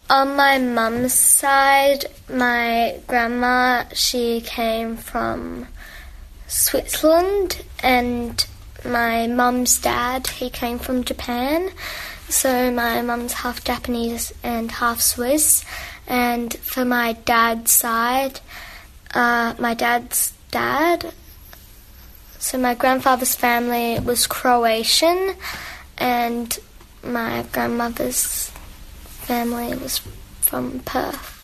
On my mum's side, my grandma, she came from Switzerland, and my mum's dad, he came from Japan. So my mum's half Japanese and half Swiss. And for my dad's side, my dad's dad, so my grandfather's family was Croatian, and my grandmother's family was from Perth.